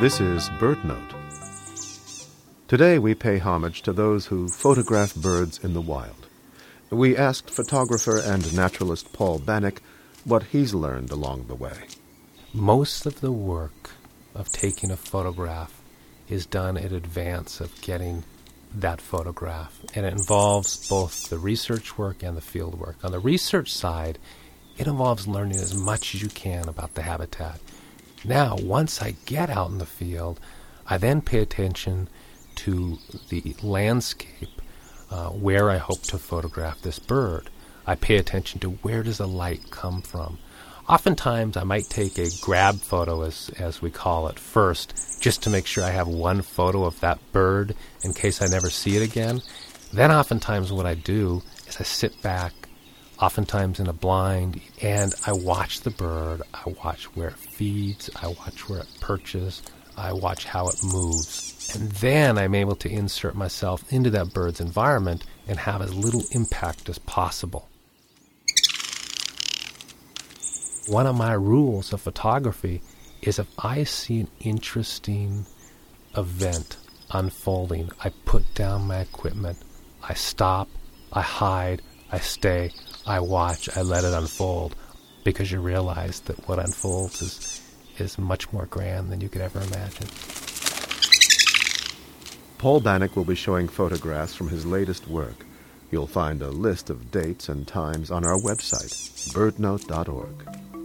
This is BirdNote. Today we pay homage to those who photograph birds in the wild. We asked photographer and naturalist Paul Bannock what he's learned along the way. Most of the work of taking a photograph is done in advance of getting that photograph, and it involves both the research work and the field work. On the research side, it involves learning as much as you can about the habitat. Now, once I get out in the field, I then pay attention to the landscape where I hope to photograph this bird. I pay attention to where does the light come from. Oftentimes, I might take a grab photo, as we call it, first, just to make sure I have one photo of that bird in case I never see it again. Then oftentimes what I do is I sit back, oftentimes in a blind, and I watch the bird. I watch where it feeds. I watch where it perches. I watch how it moves. And then I'm able to insert myself into that bird's environment and have as little impact as possible. One of my rules of photography is if I see an interesting event unfolding, I put down my equipment, I stop, I hide, I stay, I watch, I let it unfold, because you realize that what unfolds is much more grand than you could ever imagine. Paul Bannock will be showing photographs from his latest work. You'll find a list of dates and times on our website, birdnote.org.